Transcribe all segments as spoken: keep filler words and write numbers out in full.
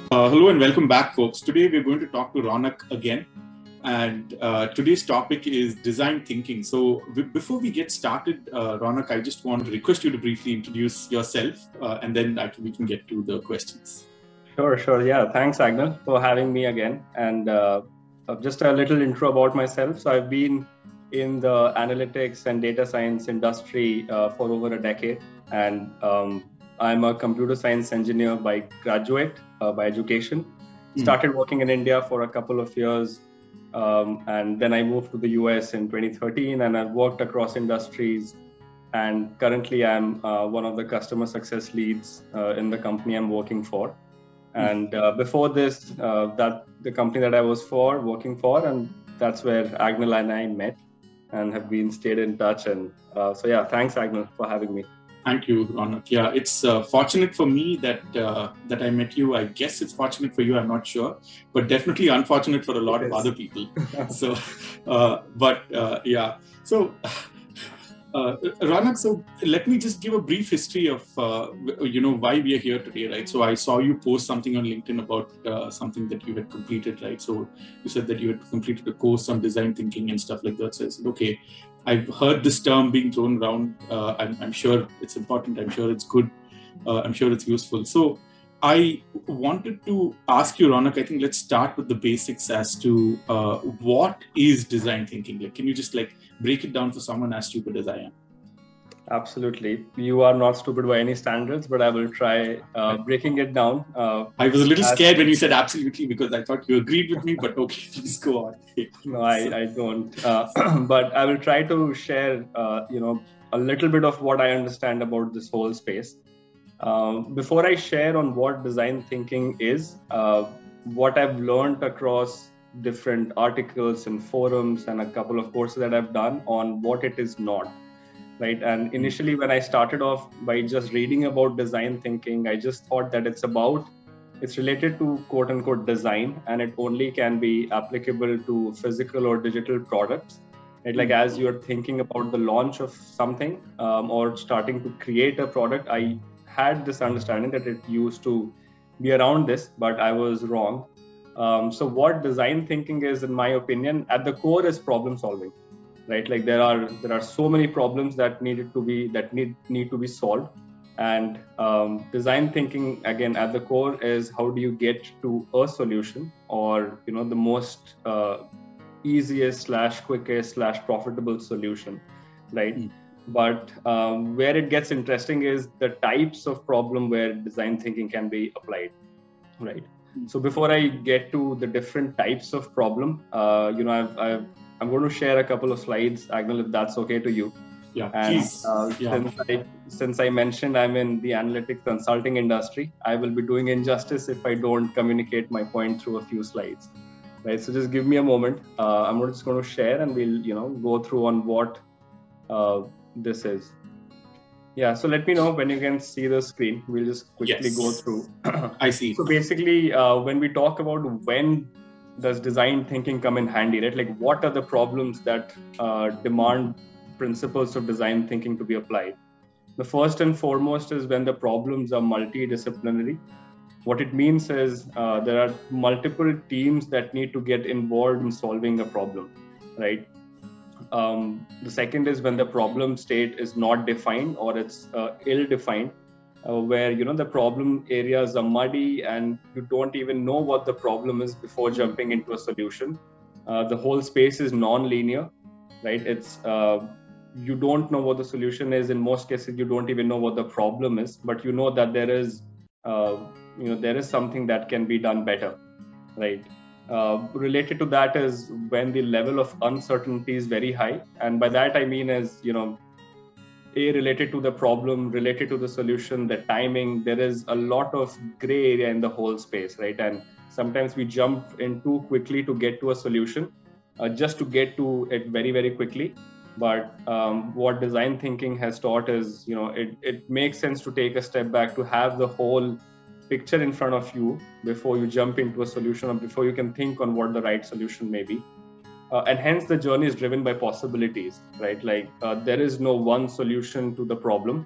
Uh, hello and welcome back, folks. Today we're going to talk to Ronak again. And uh, today's topic is design thinking. So w- before we get started, uh, Ronak, I just want to request you to briefly introduce yourself uh, and then I can, we can get to the questions. Sure, sure. Yeah, thanks, Agnel, for having me again. And uh, just a little intro about myself. So I've been in the analytics and data science industry uh, for over a decade. And um, I'm a computer science engineer by graduate, uh, by education. Mm. Started working in India for a couple of years. Um, and then I moved to the U S in twenty thirteen, and I've worked across industries. And currently I'm uh, one of the customer success leads uh, in the company I'm working for. And uh, before this, uh, that the company that I was for, working for, and that's where Agnel and I met and have been stayed in touch. And uh, so, yeah, thanks, Agnel, for having me. Thank you, Ronak. Yeah, it's uh, fortunate for me that uh, that I met you. I guess it's fortunate for you. I'm not sure, but definitely unfortunate for a lot of other people. So, uh, but uh, yeah. So, uh, Ronak, so let me just give a brief history of uh, you know why we are here today, right? So I saw you post something on LinkedIn about uh, something that you had completed, right? So you said that you had completed a course on design thinking and stuff like that. So I said, okay. I've heard this term being thrown around. Uh, I'm, I'm sure it's important. I'm sure it's good. Uh, I'm sure it's useful. So I wanted to ask you, Ronak, I think let's start with the basics as to uh, what is design thinking? Like, can you just like break it down for someone as stupid as I am? Absolutely. You are not stupid by any standards, but I will try uh, breaking it down. Uh, I was a little scared when you said absolutely because I thought you agreed with me, but okay, please go on. No, I, I don't. Uh, but I will try to share, uh, you know, a little bit of what I understand about this whole space. Um, before I share on what design thinking is, uh, what I've learned across different articles and forums and a couple of courses that I've done on what it is not. Right. And initially, when I started off by just reading about design thinking, I just thought that it's about, it's related to quote unquote design, and it only can be applicable to physical or digital products. Right? Like as you're thinking about the launch of something um, or starting to create a product, I had this understanding that it used to be around this, but I was wrong. Um, so what design thinking is, in my opinion, at the core is problem solving. Right, like there are there are so many problems that needed to be that need need to be solved, and um, design thinking again at the core is how do you get to a solution, or you know the most uh, easiest slash quickest slash profitable solution, right? Mm. But um, where it gets interesting is the types of problem where design thinking can be applied, right? Mm. So before I get to the different types of problem, uh, you know I've, I've I'm going to share a couple of slides, Agnel, if that's okay to you. Yeah, and, please. Uh, yeah. Since, I, since I mentioned I'm in the analytics consulting industry, I will be doing injustice if I don't communicate my point through a few slides. Right. So just give me a moment. Uh, I'm just going to share, and we'll you know go through on what uh, this is. Yeah. So let me know when you can see the screen. We'll just quickly yes. go through. I see. So basically, uh, when we talk about when does design thinking come in handy, right? Like what are the problems that uh, demand principles of design thinking to be applied? The first and foremost is when the problems are multidisciplinary. What it means is uh, there are multiple teams that need to get involved in solving a problem, right? Um, the second is when the problem state is not defined or it's uh, ill-defined. Uh, where you know the problem areas are muddy and you don't even know what the problem is before jumping into a solution. Uh, the whole space is non-linear, right? It's uh, you don't know what the solution is. In most cases, you don't even know what the problem is, but you know that there is, uh, you know, there is something that can be done better, right? Uh, related to that is when the level of uncertainty is very high, and by that I mean is you know. A, related to the problem, related to the solution, the timing, there is a lot of gray area in the whole space, right? And sometimes we jump in too quickly to get to a solution, uh, just to get to it very, very quickly. But um, what design thinking has taught is, you know, it, it makes sense to take a step back, to have the whole picture in front of you before you jump into a solution or before you can think on what the right solution may be. Uh, and hence the journey is driven by possibilities, right? Like uh, there is no one solution to the problem.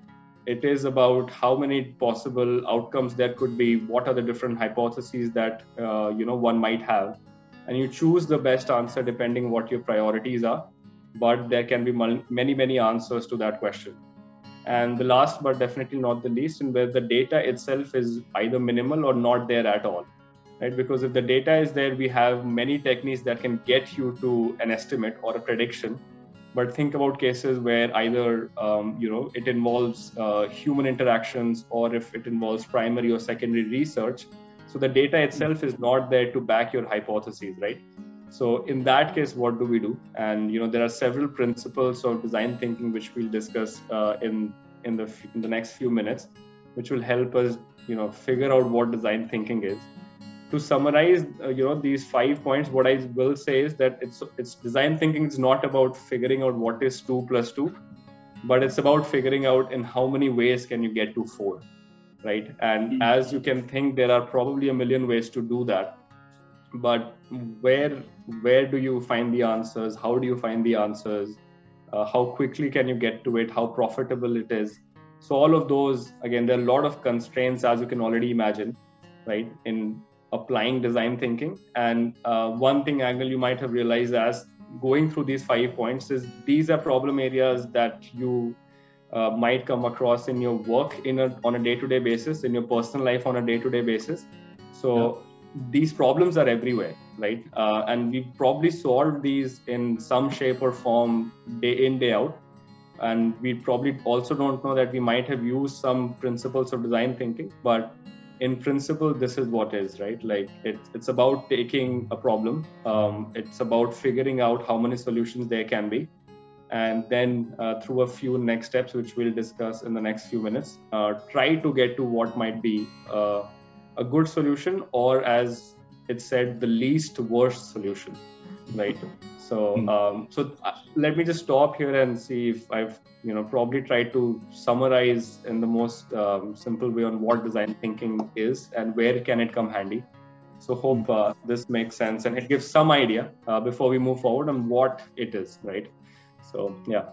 it is about how many possible outcomes there could be, what are the different hypotheses that uh, you know one might have, and you choose the best answer depending what your priorities are. But there can be many many answers to that question. And the last but definitely not the least, in where the data itself is either minimal or not there at all, right? Because if the data is there, we have many techniques that can get you to an estimate or a prediction. But think about cases where either um, you know it involves uh, human interactions, or if it involves primary or secondary research. So the data itself is not there to back your hypotheses, right? So in that case, what do we do? And you know there are several principles of design thinking which we'll discuss uh, in in the in the next few minutes, which will help us you know figure out what design thinking is. To summarize, uh, you know these five points, what I will say is that it's it's design thinking is not about figuring out what is two plus two, but it's about figuring out in how many ways can you get to four, right? And mm-hmm. as you can think, there are probably a million ways to do that. But where where do you find the answers? How do you find the answers? Uh, how quickly can you get to it? How profitable it is? So all of those, again, there are a lot of constraints, as you can already imagine, right, in applying design thinking. And uh, one thing, Angle, you might have realized as going through these five points is these are problem areas that you uh, might come across in your work in a, on a day-to-day basis, in your personal life on a day-to-day basis. So yeah. These problems are everywhere, right? Uh, and we probably solve these in some shape or form day in, day out. And we probably also don't know that we might have used some principles of design thinking, but in principle, this is what is, right? Like it, it's about taking a problem. Um, it's about figuring out how many solutions there can be. And then uh, through a few next steps, which we'll discuss in the next few minutes, uh, try to get to what might be uh, a good solution, or as it said, the least worst solution, right? So, um, so uh, let me just stop here and see if I've, you know, probably tried to summarize in the most um, simple way on what design thinking is and where can it come handy. So hope uh, this makes sense and it gives some idea uh, before we move forward on what it is, right? So, yeah.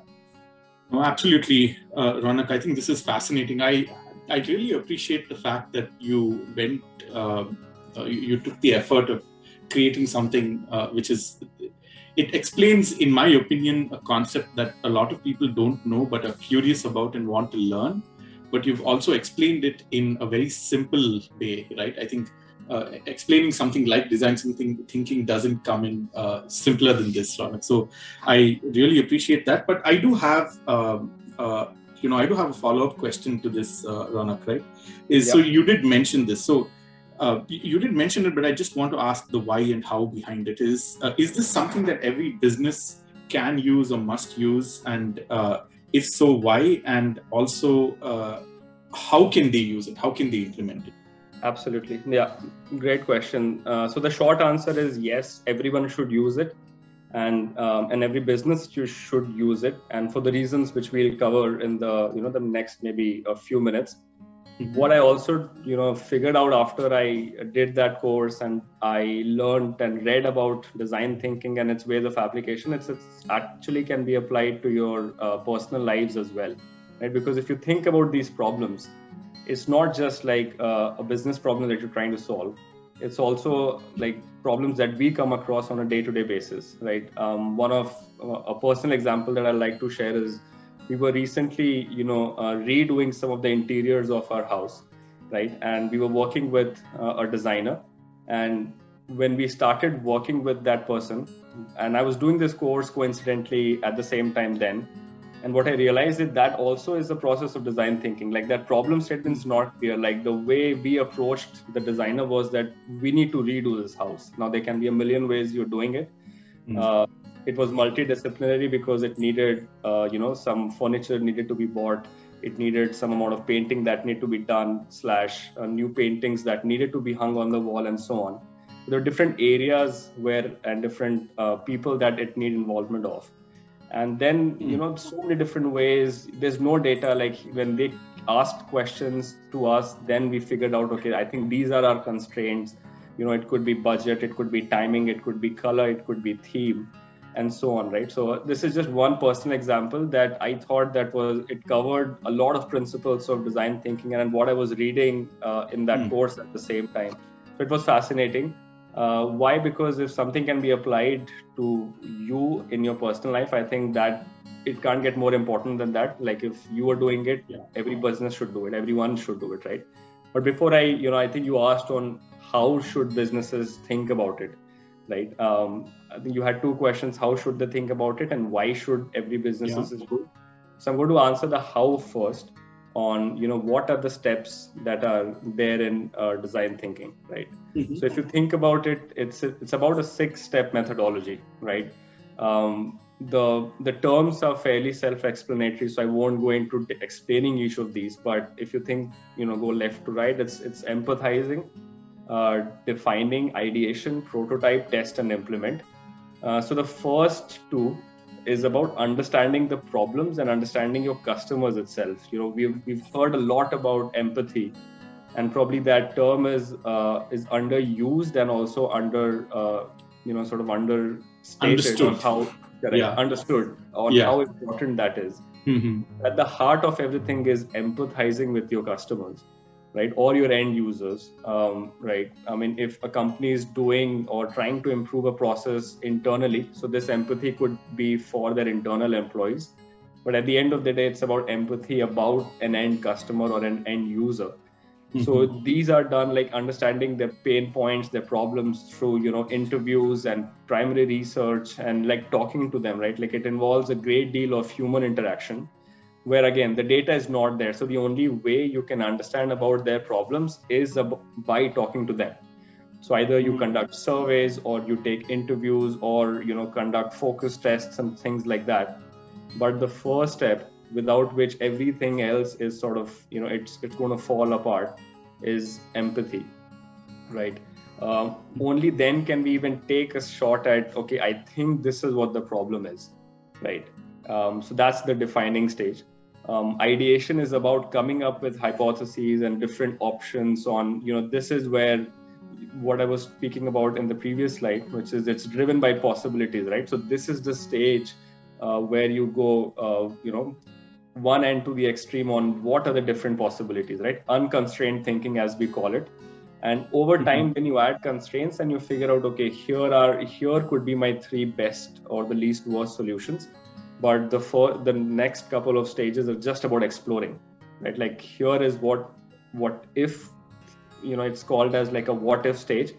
No, absolutely, uh, Ronak. I think this is fascinating. I I really appreciate the fact that you went, uh, uh, you, you took the effort of creating something uh, which is, it explains, in my opinion, a concept that a lot of people don't know but are curious about and want to learn. But you've also explained it in a very simple way, right? I think uh, explaining something like design something thinking doesn't come in uh, simpler than this, Ronak. So I really appreciate that. But I do have, um, uh, you know, I do have a follow-up question to this, uh, Ronak, right? Is yeah. So you did mention this. So uh, you did mention it, but I just want to ask the why and how behind it. Is uh, is this something that every business can use or must use? And uh, if so, why? And also, uh, how can they use it? How can they implement it? Absolutely. Yeah, great question. Uh, so the short answer is yes, everyone should use it. And um, and every business you should use it, and for the reasons which we'll cover in the you know the next maybe a few minutes. Mm-hmm. What I also you know figured out after I did that course and I learned and read about design thinking and its ways of application, it's, it's actually can be applied to your uh, personal lives as well, right? Because if you think about these problems, it's not just like uh, a business problem that you're trying to solve. It's also like problems that we come across on a day-to-day basis, right? Um, one of uh, a personal example that I like to share is we were recently, you know, uh, redoing some of the interiors of our house, right? And we were working with uh, a designer. And when we started working with that person, and I was doing this course coincidentally at the same time then, and what I realized is that also is the process of design thinking. Like that problem statement's not clear. Like the way we approached the designer was that we need to redo this house. Now there can be a million ways you're doing it. Mm. Uh, it was multidisciplinary because it needed, uh, you know, some furniture needed to be bought. It needed some amount of painting that needed to be done, slash uh, new paintings that needed to be hung on the wall and so on. There are different areas where and different uh, people that it need involvement of. And then, you know, so many different ways. There's no data. Like when they asked questions to us, then we figured out, okay, I think these are our constraints. You know, it could be budget, it could be timing, it could be color, it could be theme. and so on, right? So this is just one personal example that I thought that was, it covered a lot of principles of design thinking and what I was reading uh, in that mm. course at the same time. So it was fascinating. Uh, why? Because if something can be applied to you in your personal life, I think that it can't get more important than that. Like if you are doing it, yeah. every business should do it. Everyone should do it, right? But before I, you know, I think you asked on how should businesses think about it, right? Um, I think you had two questions. How should they think about it and why should every business yeah. is good? So I'm going to answer the how first on, you know, what are the steps that are there in uh, design thinking, right? Mm-hmm. So if you think about it, it's it's about a six-step methodology, right? Um, the the terms are fairly self-explanatory, so I won't go into explaining each of these. But if you think, you know, go left to right, it's it's empathizing, uh, defining, ideation, prototype, test, and implement. Uh, so the first two is about understanding the problems and understanding your customers itself. You know, we've we've heard a lot about empathy, and probably that term is uh, is underused and also under uh, you know sort of understated understood. on how correct, yeah. understood on yeah. how important that is. Mm-hmm. At the heart of everything is empathizing with your customers, right, or your end users, um, right? I mean, if a company is doing or trying to improve a process internally, so this empathy could be for their internal employees, but at the end of the day, it's about empathy about an end customer or an end user. Mm-hmm. So these are done like understanding their pain points, their problems through, you know, interviews and primary research and like talking to them, right? Like it involves a great deal of human interaction, where again, the data is not there. So the only way you can understand about their problems is by talking to them. So either you conduct surveys or you take interviews or, you know, conduct focus tests and things like that. But the first step, without which everything else is sort of, you know, it's it's going to fall apart, is empathy, right? Um, only then can we even take a shot at, okay, I think this is what the problem is, right? Um, so that's the defining stage. Um, ideation is about coming up with hypotheses and different options on, you know, this is where what I was speaking about in the previous slide, which is it's driven by possibilities, right? So this is the stage uh, where you go, uh, you know, one end to the extreme on what are the different possibilities, right? Unconstrained thinking, as we call it. And over time, mm-hmm. when you add constraints and you figure out, okay, here are here could be my three best or the least worst solutions. But the for, the next couple of stages are just about exploring, right? Like here is what what if, you know, it's called as like a what if stage.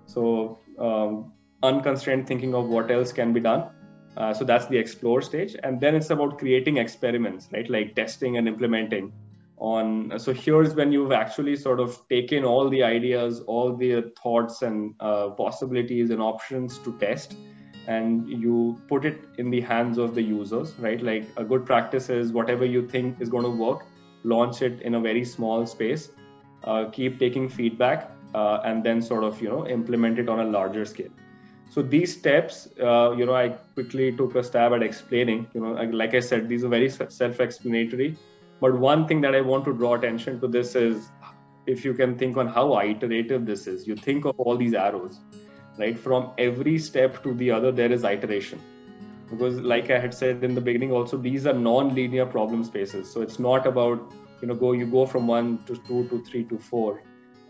So um, unconstrained thinking of what else can be done. Uh, so that's the explore stage. And then it's about creating experiments, right? Like testing and implementing on. So here's when you've actually sort of taken all the ideas, all the thoughts and uh, possibilities and options to test, and you put it in the hands of the users, right? Like a good practice is whatever you think is going to work, launch it in a very small space, uh, keep taking feedback, uh, and then sort of, you know, implement it on a larger scale. So these steps, uh, you know, I quickly took a stab at explaining, you know, like I said, these are very self-explanatory. But one thing that I want to draw attention to this is, if you can think on how iterative this is, you think of all these arrows, right? From every step to the other, there is iteration. Because like I had said in the beginning also, these are non-linear problem spaces. So it's not about, you know, go, you go from one to two to three to four.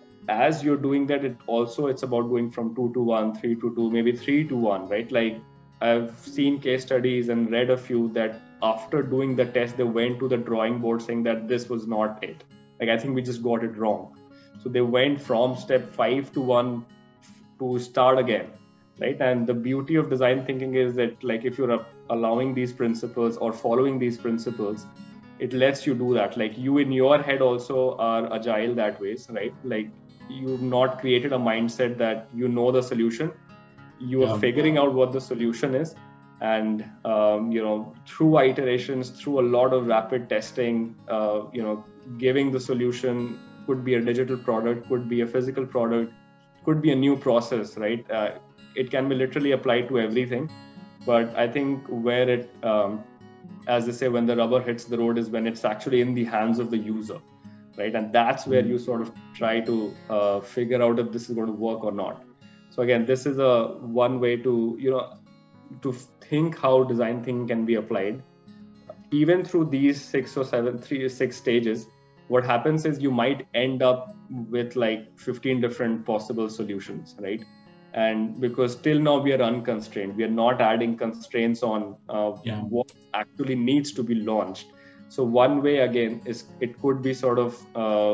As you're doing that, it also, it's about going from two to one, three to two, maybe three to one, right? Like I've seen case studies and read a few that after doing the test, they went to the drawing board saying that this was not it. Like, I think we just got it wrong. So they went from step five to one to start again, right? And the beauty of design thinking is that, like, if you're allowing these principles or following these principles, it lets you do that. Like, you in your head also are agile that way, right? Like, you've not created a mindset that you know the solution. You are yeah. figuring out what the solution is. And, um, you know, through iterations, through a lot of rapid testing, uh, you know, giving the solution, could be a digital product, could be a physical product, could be a new process, right? Uh, it can be literally applied to everything. But I think where it, um, as they say, when the rubber hits the road is when it's actually in the hands of the user, right? And that's where you sort of try to uh, figure out if this is going to work or not. So again, this is a one way to, you know, to think how design thinking can be applied, even through these six or seven, three, six stages, what happens is you might end up with like fifteen different possible solutions, right? And because till now we are unconstrained, we are not adding constraints on uh, yeah. what actually needs to be launched. So one way again is it could be sort of uh,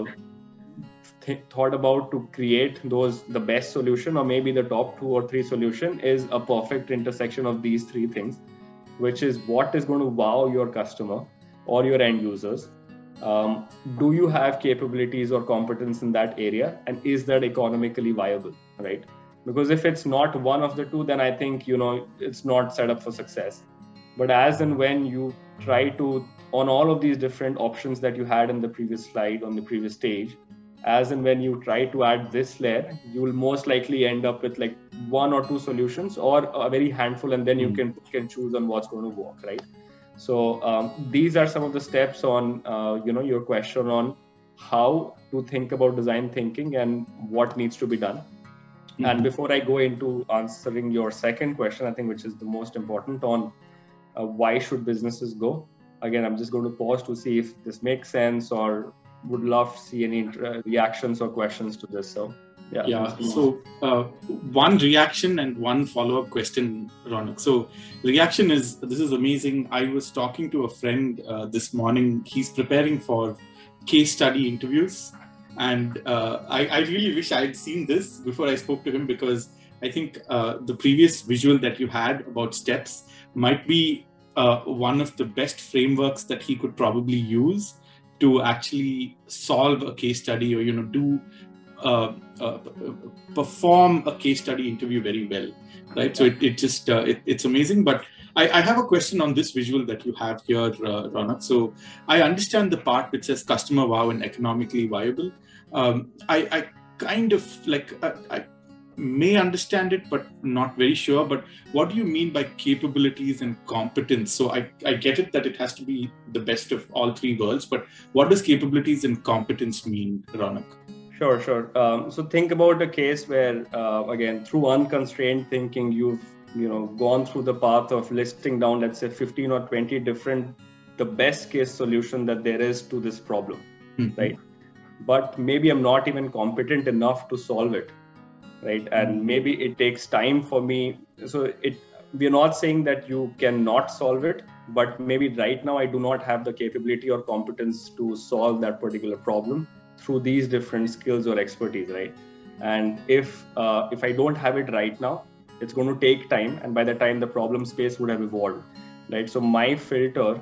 th- thought about to create those the best solution, or maybe the top two or three solution is a perfect intersection of these three things, which is what is going to wow your customer or your end users. Um, do you have capabilities or competence in that area, and is that economically viable, right? Because if it's not one of the two, then I think, you know, it's not set up for success. But as and when you try to, on all of these different options that you had in the previous slide, on the previous stage, as and when you try to add this layer, you will most likely end up with like one or two solutions or a very handful, and then you can, can choose on what's going to work, right? So um, these are some of the steps on, uh, you know, your question on how to think about design thinking and what needs to be done. Mm-hmm. And before I go into answering your second question, I think which is the most important on uh, why should businesses go? Again, I'm just going to pause to see if this makes sense, or would love to see any uh, reactions or questions to this. So yeah. Yeah. So uh, one reaction and one follow-up question, Ronak. So reaction is, this is amazing. I was talking to a friend uh, this morning. He's preparing for case study interviews. And uh, I, I really wish I had seen this before I spoke to him, because I think uh, the previous visual that you had about steps might be uh, one of the best frameworks that he could probably use to actually solve a case study, or, you know, do uh, uh, perform a case study interview very well, right? So it, it just, uh, it, it's amazing. But I, I have a question on this visual that you have here, uh, Ronak. So I understand the part which says customer wow and economically viable. Um, I, I kind of like, I, I may understand it, but not very sure. But what do you mean by capabilities and competence? So I, I get it that it has to be the best of all three worlds, but what does capabilities and competence mean, Ronak? Sure, sure. Um, so think about a case where, uh, again, through unconstrained thinking, you've you know gone through the path of listing down, let's say, fifteen or twenty different, the best case solution that there is to this problem, mm-hmm. right? But maybe I'm not even competent enough to solve it, right? And maybe it takes time for me. So it we're not saying that you cannot solve it, but maybe right now I do not have the capability or competence to solve that particular problem through these different skills or expertise, right? And if uh, if I don't have it right now, it's going to take time, and by the time the problem space would have evolved, right? So my filter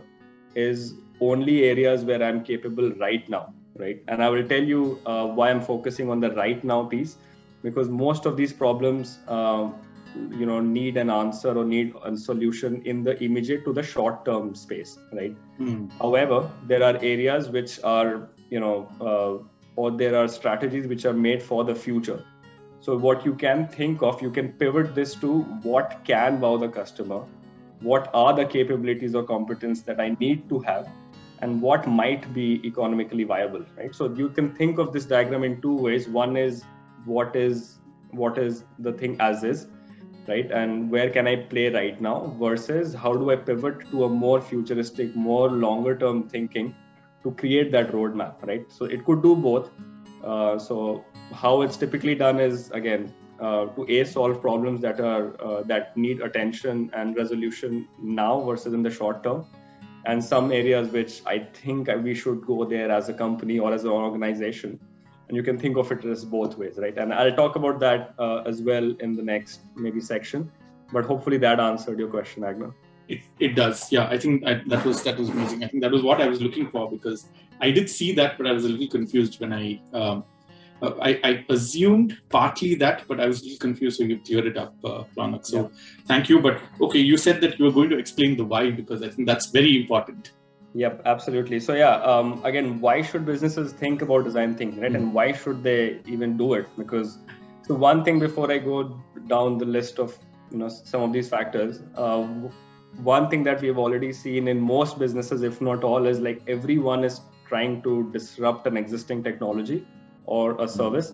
is only areas where I'm capable right now, right? And I will tell you uh, why I'm focusing on the right now piece, because most of these problems, uh, you know, need an answer or need a solution in the immediate to the short-term space, right? Mm. However, there are areas which are, you know, uh, or there are strategies which are made for the future. So what you can think of, you can pivot this to what can wow the customer, what are the capabilities or competence that I need to have, and what might be economically viable, right? So you can think of this diagram in two ways. One is what is what is the thing as is, right? And where can I play right now, versus how do I pivot to a more futuristic, more longer term thinking to create that roadmap, right? So it could do both. Uh, so how it's typically done is, again, uh, to A, solve problems that are uh, that need attention and resolution now versus in the short term, and some areas which I think we should go there as a company or as an organization. And you can think of it as both ways, right? And I'll talk about that uh, as well in the next maybe section, but hopefully that answered your question, Agna. It, it does. Yeah, I think I, that was that was amazing. I think that was what I was looking for, because I did see that, but I was a little confused when I um, uh, I, I assumed partly that, but I was a little confused. So you cleared it up, uh, Ronak. So yeah. Thank you. But okay, you said that you were going to explain the why, because I think that's very important. Yep, absolutely. So yeah, um, again, why should businesses think about design thinking, right? Mm-hmm. And why should they even do it? Because so one thing before I go down the list of you know some of these factors. Uh, One thing that we've already seen in most businesses, if not all, is like everyone is trying to disrupt an existing technology or a service.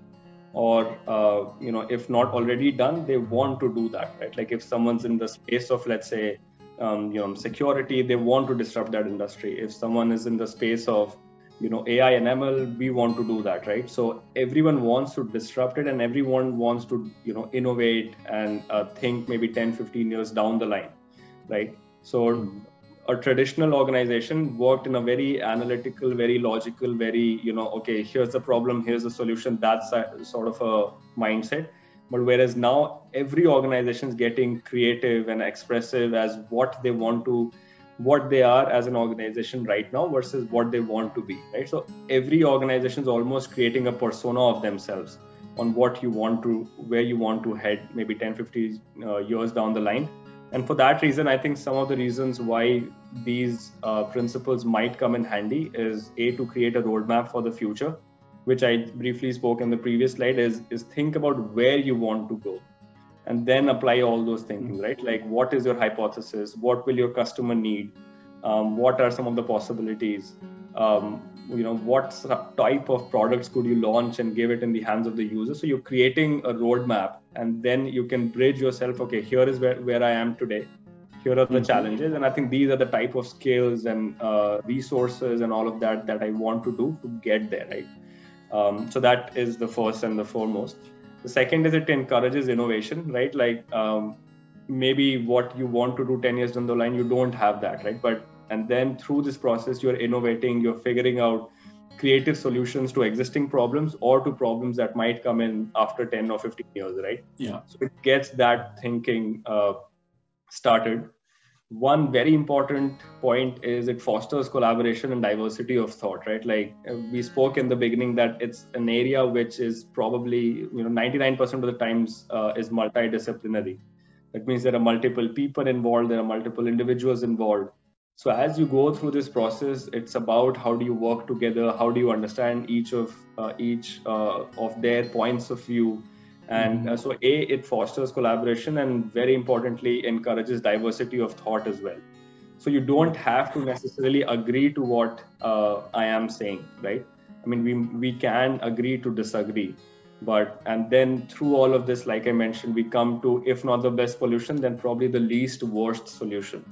or uh, you know, if not already done, they want to do that, right? Like if someone's in the space of, let's say, um, you know, security, they want to disrupt that industry. If someone is in the space of, you know, A I and M L, we want to do that, right? So everyone wants to disrupt it, and everyone wants to, you know, innovate and uh, think maybe ten, fifteen years down the line, right? So a traditional organization worked in a very analytical, very logical, very, you know, okay, here's the problem, here's the solution. That's a, sort of a mindset. But whereas now every organization is getting creative and expressive as what they want to, what they are as an organization right now versus what they want to be, right? So every organization is almost creating a persona of themselves on what you want to, where you want to head, maybe ten, fifty uh, years down the line. And for that reason, I think some of the reasons why these uh, principles might come in handy is A, to create a roadmap for the future, which I briefly spoke in the previous slide, is, is think about where you want to go and then apply all those thinking, right? Like what is your hypothesis? What will your customer need? Um, what are some of the possibilities? Um, you know, what type of products could you launch and give it in the hands of the user? So you're creating a roadmap, and then you can bridge yourself. Okay, here is where, where I am today. Here are the mm-hmm. challenges. And I think these are the type of skills and uh, resources and all of that that I want to do to get there, right? Um, so that is the first and the foremost. The second is it encourages innovation, right? Like um, maybe what you want to do ten years down the line, you don't have that, right? But and then through this process, you're innovating, you're figuring out creative solutions to existing problems or to problems that might come in after ten or fifteen years, right? Yeah. So it gets that thinking uh, started. One very important point is it fosters collaboration and diversity of thought, right? Like we spoke in the beginning that it's an area which is probably, you know, ninety-nine percent of the times uh, is multidisciplinary. That means there are multiple people involved, there are multiple individuals involved. So as you go through this process, it's about how do you work together, how do you understand each of uh, each uh, of their points of view. And uh, so A, it fosters collaboration and very importantly, encourages diversity of thought as well. So you don't have to necessarily agree to what uh, I am saying, right? I mean, we we can agree to disagree, but and then through all of this, like I mentioned, we come to, if not the best solution, then probably the least worst solution.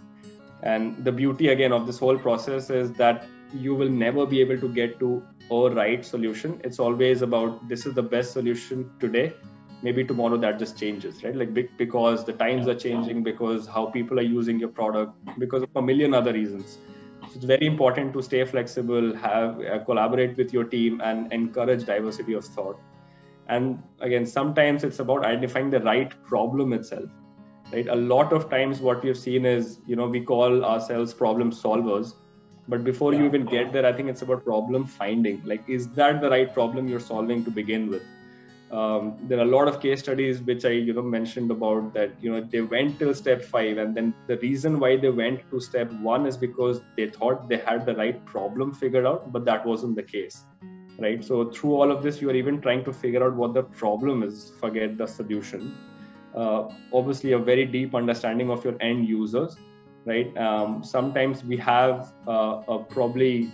And the beauty again of this whole process is that you will never be able to get to a right solution. It's always about this is the best solution today. Maybe tomorrow that just changes, right? Like because the times are changing, because how people are using your product, because of a million other reasons. So it's very important to stay flexible, have uh, collaborate with your team and encourage diversity of thought. And again, sometimes it's about identifying the right problem itself, right? A lot of times what we've seen is, you know, we call ourselves problem solvers, but before you even get there, I think it's about problem finding. Like, is that the right problem you're solving to begin with? Um, there are a lot of case studies which I, you know, mentioned about that, you know, they went till step five, and then the reason why they went to step one is because they thought they had the right problem figured out, but that wasn't the case, right? So through all of this, you are even trying to figure out what the problem is, forget the solution. Uh, obviously, a very deep understanding of your end users, right? Um, sometimes we have uh, a probably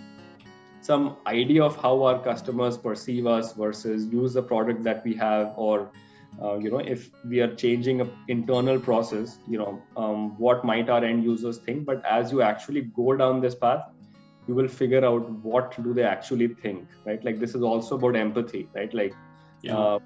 some idea of how our customers perceive us versus use the product that we have, or uh, you know, if we are changing an internal process, you know, um, what might our end users think? But as you actually go down this path, you will figure out what do they actually think, right? Like this is also about empathy, right? Like yeah. uh,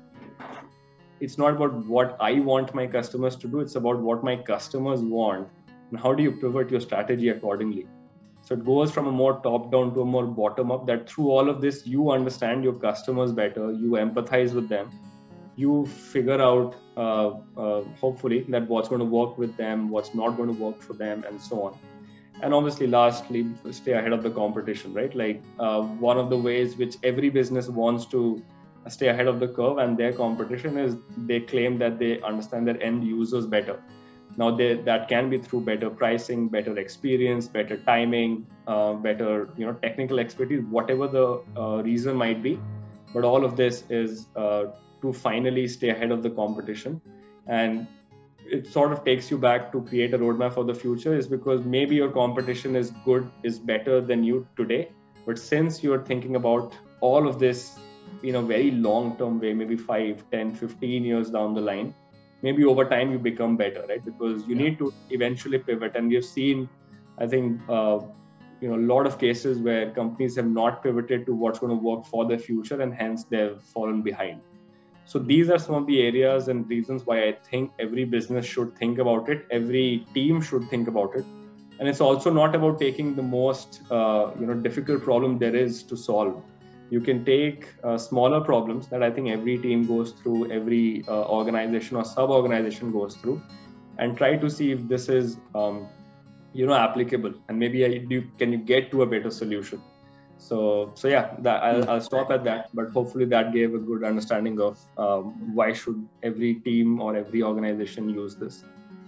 it's not about what I want my customers to do, it's about what my customers want, and how do you pivot your strategy accordingly. So it goes from a more top-down to a more bottom-up, that through all of this, you understand your customers better, you empathize with them, you figure out, uh, uh, hopefully, that what's going to work with them, what's not going to work for them, and so on. And obviously, lastly, stay ahead of the competition, right? Like uh, one of the ways which every business wants to stay ahead of the curve and their competition is they claim that they understand their end users better. Now, they, that can be through better pricing, better experience, better timing, uh, better, you know, technical expertise, whatever the uh, reason might be. But all of this is uh, to finally stay ahead of the competition. And it sort of takes you back to create a roadmap for the future, is because maybe your competition is good, is better than you today. But since you're thinking about all of this in a very long term way, maybe five, ten, fifteen years down the line, maybe over time you become better, right? Because you yeah. need to eventually pivot. And we've seen, I think, uh, you know, a lot of cases where companies have not pivoted to what's going to work for their future, and hence they've fallen behind. So these are some of the areas and reasons why I think every business should think about it. Every team should think about it. And it's also not about taking the most, uh, you know, difficult problem there is to solve. You can take uh, smaller problems that I think every team goes through, every uh, organization or sub-organization goes through, and try to see if this is, um, you know, applicable, and maybe I do, can you get to a better solution. So, so yeah, that, I'll, I'll stop at that. But hopefully that gave a good understanding of um, why should every team or every organization use this.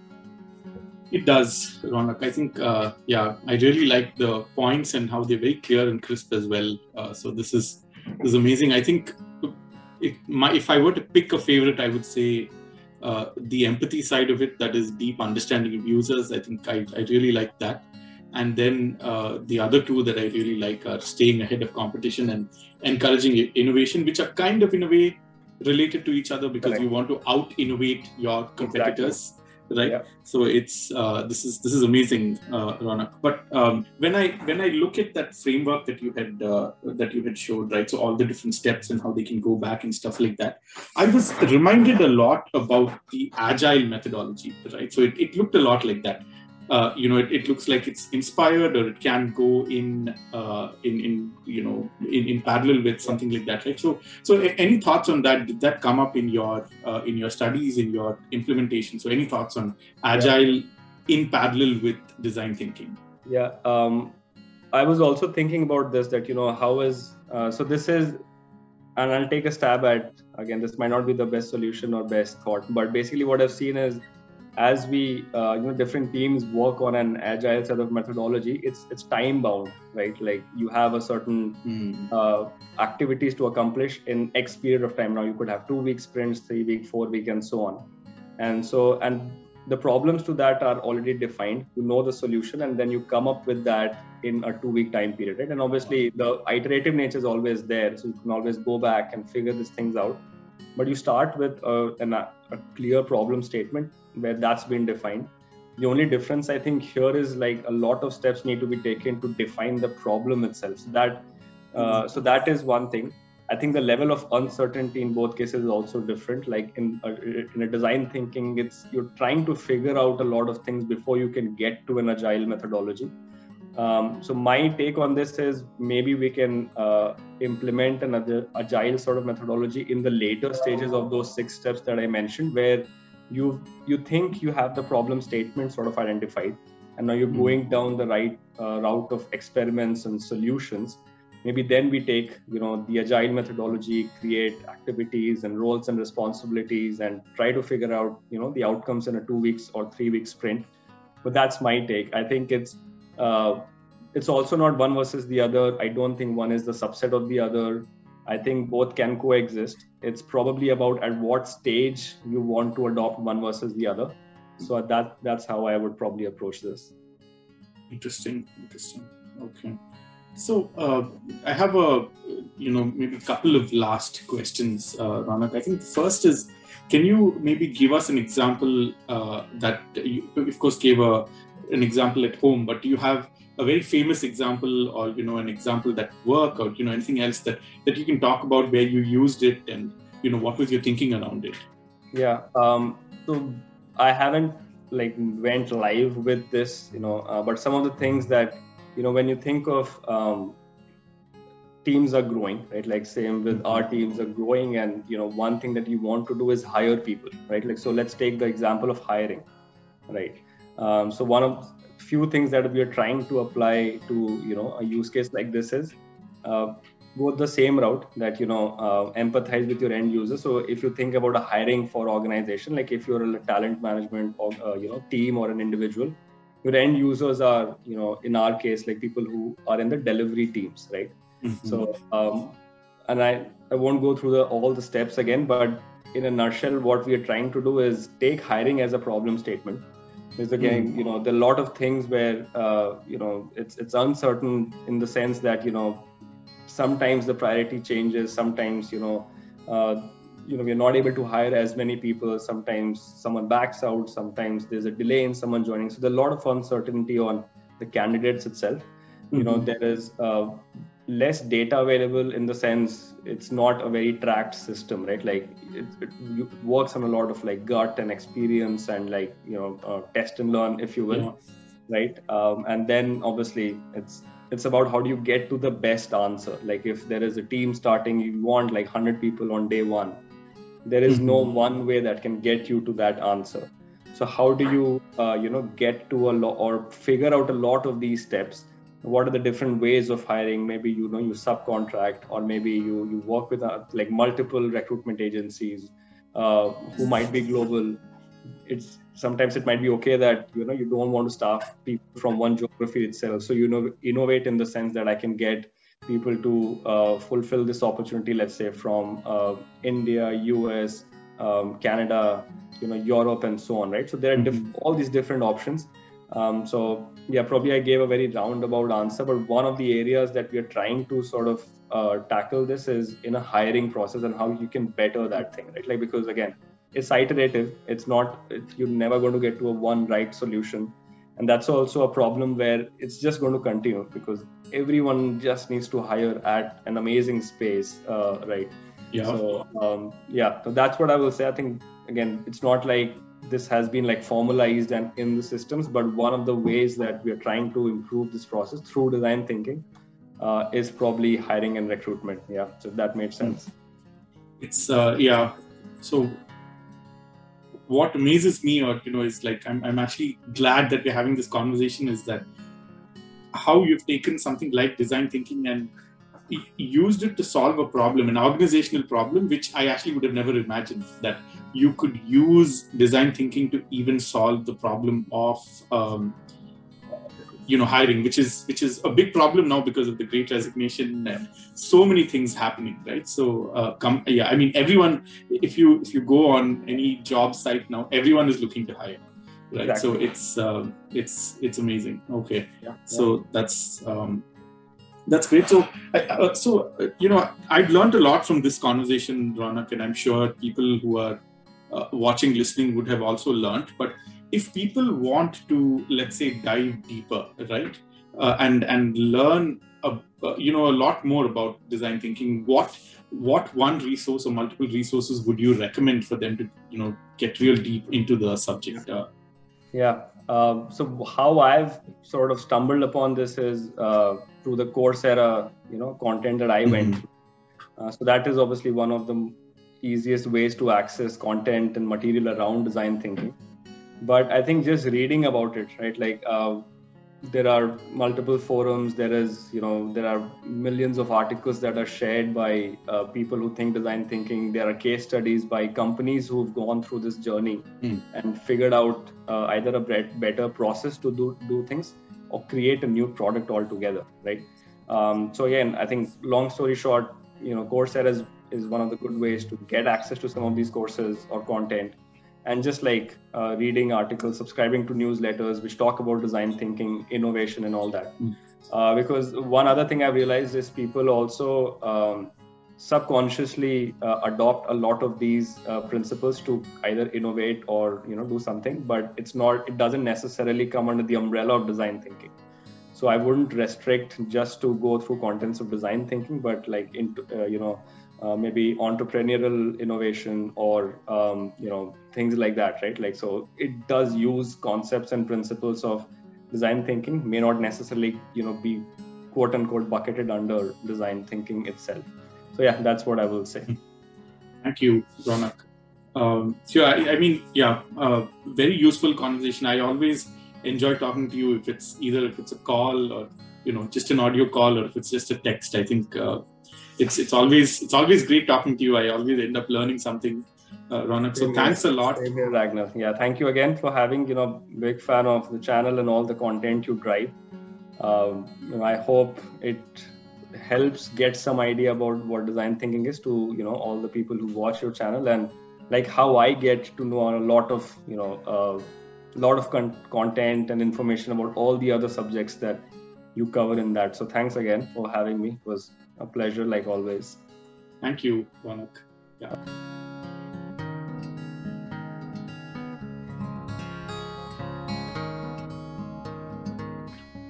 It does, Ronak. I think, uh, yeah, I really like the points and how they're very clear and crisp as well. Uh, so this is this is amazing. I think if, my, if I were to pick a favorite, I would say uh, the empathy side of it, that is deep understanding of users. I think I, I really like that. And then uh, the other two that I really like are staying ahead of competition and encouraging innovation, which are kind of in a way related to each other, because Correct. You want to out-innovate your competitors. Exactly. Right. Yeah. So it's uh, this is this is amazing, uh, Ronak. But um, when I when I look at that framework that you had uh, that you had showed, right? So all the different steps and how they can go back and stuff like that, I was reminded a lot about the agile methodology, right? So it, it looked a lot like that. Uh, you know, it, it looks like it's inspired, or it can go in, uh, in, in you know, in, in parallel with something like that, right? So, so any thoughts on that? Did that come up in your uh, in your studies, in your implementation? So, any thoughts on agile yeah. in parallel with design thinking? Yeah, um, I was also thinking about this. That you know, how is uh, so this is, and I'll take a stab at again. This might not be the best solution or best thought, but basically, what I've seen is, as we, uh, you know, different teams work on an agile set of methodology, it's it's time bound, right? Like you have a certain mm. uh, activities to accomplish in X period of time. Now you could have two week sprints, three week, four week, and so on. And so, and the problems to that are already defined. You know the solution, and then you come up with that in a two week time period, right? And obviously the iterative nature is always there, so you can always go back and figure these things out. But you start with a, an, a clear problem statement where that's been defined. The only difference I think here is like a lot of steps need to be taken to define the problem itself. So that, uh, so that is one thing. I think the level of uncertainty in both cases is also different. Like in a, in a design thinking, it's you're trying to figure out a lot of things before you can get to an agile methodology. Um, so my take on this is maybe we can uh, implement another agile sort of methodology in the later stages of those six steps that I mentioned, where you you think you have the problem statement sort of identified, and now you're mm-hmm. going down the right uh, route of experiments and solutions. Maybe then we take, you know, the agile methodology, create activities and roles and responsibilities, and try to figure out, you know, the outcomes in a two weeks or three week sprint. But that's my take. I think it's uh, it's also not one versus the other. I don't think one is the subset of the other. I think both can coexist. It's probably about at what stage you want to adopt one versus the other. So that that's how I would probably approach this. Interesting, interesting. Okay. So uh, I have a, you know, maybe a couple of last questions, uh, Ronak. I think the first is, can you maybe give us an example uh, that you, of course, gave a, an example at home, but do you have a very famous example, or, you know, an example that worked, or, you know, anything else that, that you can talk about where you used it, and, you know, what was your thinking around it? Yeah. Um, so I haven't like went live with this, you know, uh, but some of the things that, you know, when you think of um, teams are growing, right? Like same with our teams are growing, and, you know, one thing that you want to do is hire people, right? Like, so let's take the example of hiring, right? Um, so one of few things that we are trying to apply to, you know, a use case like this is uh, go the same route that, you know, uh, empathize with your end user. So if you think about a hiring for organization, like if you're a talent management or, uh, you know, team or an individual, your end users are, you know, in our case, like people who are in the delivery teams, right? Mm-hmm. So, um, and I, I won't go through the, all the steps again, but in a nutshell, what we are trying to do is take hiring as a problem statement. Because again, mm-hmm. you know, there are a lot of things where, uh, you know, it's it's uncertain in the sense that, you know, sometimes the priority changes. Sometimes, you know, uh, you know, we're not able to hire as many people. Sometimes someone backs out. Sometimes there's a delay in someone joining. So there's a lot of uncertainty on the candidates itself. Mm-hmm. You know, there is uh, less data available in the sense it's not a very tracked system, right? Like it, it works on a lot of like gut and experience and like, you know, uh, test and learn, if you will, yeah. Right? Um, and then obviously it's it's about how do you get to the best answer. Like if there is a team starting, you want like one hundred people on day one. There is mm-hmm. no one way that can get you to that answer. So how do you, uh, you know, get to a lot or figure out a lot of these steps? What are the different ways of hiring? Maybe, you know, you subcontract, or maybe you, you work with uh, like multiple recruitment agencies uh, who might be global. It's sometimes it might be okay that, you know, you don't want to staff people from one geography itself. So, you know, innovate in the sense that I can get people to uh, fulfill this opportunity, let's say from uh, India, U S, um, Canada, you know, Europe, and so on, right? So there are diff- all these different options. Um, so yeah, probably I gave a very roundabout answer, but one of the areas that we are trying to sort of uh, tackle this is in a hiring process and how you can better that thing, right? Like, because again, it's iterative. It's not, it, you're never going to get to a one right solution. And that's also a problem where it's just going to continue because everyone just needs to hire at an amazing space, uh, right? Yeah. So um, yeah, so that's what I will say. I think, again, it's not like this has been like formalized and in the systems, but one of the ways that we are trying to improve this process through design thinking uh, is probably hiring and recruitment. Yeah, so that made sense. It's uh, yeah. So what amazes me, or you know, is like I'm I'm actually glad that we're having this conversation. Is that how you've taken something like design thinking and used it to solve a problem, an organizational problem, which I actually would have never imagined that you could use design thinking to even solve the problem of, um, you know, hiring, which is which is a big problem now because of the Great Resignation and so many things happening, right? So, uh, come, yeah, I mean, everyone, if you if you go on any job site now, everyone is looking to hire, right? Exactly. So it's um, it's it's amazing. Okay, yeah, so yeah. that's. Um, That's great. So, uh, so uh, you know, I've learned a lot from this conversation, Ronak, and I'm sure people who are uh, watching, listening would have also learned. But if people want to, let's say, dive deeper, right, uh, and and learn, a, uh, you know, a lot more about design thinking, what what one resource or multiple resources would you recommend for them to, you know, get real deep into the subject? Uh, yeah. Um, so how I've sort of stumbled upon this is uh, through the Coursera, you know, content that I went through. Uh, so that is obviously one of the easiest ways to access content and material around design thinking. But I think just reading about it, right? Like uh, there are multiple forums. There is, you know, there are millions of articles that are shared by uh, people who think design thinking. There are case studies by companies who've gone through this journey mm. and figured out uh, either a better process to do, do things or create a new product altogether, right? Um, so again, I think long story short, you know, Coursera is, is one of the good ways to get access to some of these courses or content. And just like uh, reading articles, subscribing to newsletters which talk about design thinking, innovation, and all that. Mm. Uh, because one other thing I realized is people also um, subconsciously uh, adopt a lot of these uh, principles to either innovate or, you know, do something. But it's not. It doesn't necessarily come under the umbrella of design thinking. So I wouldn't restrict just to go through contents of design thinking, but like into uh, you know. Uh, maybe entrepreneurial innovation or, um, you know, things like that, right? Like, so it does use concepts and principles of design thinking, may not necessarily, you know, be quote unquote bucketed under design thinking itself. So yeah, that's what I will say. Thank you, Ronak. Um, so I, I mean, yeah, uh, very useful conversation. I always enjoy talking to you if it's either if it's a call or, you know, just an audio call or if it's just a text. I think, uh, It's it's always it's always great talking to you. I always end up learning something, uh, Ronak. So thanks a lot. Same here, Ragnar. Yeah, thank you again for having, you know, big fan of the channel and all the content you drive. Um, you know, I hope it helps get some idea about what design thinking is to, you know, all the people who watch your channel, and like how I get to know a lot of, you know, a uh, lot of con- content and information about all the other subjects that you cover in that. So thanks again for having me. It was A pleasure like always. Thank you, Ronak. Yeah.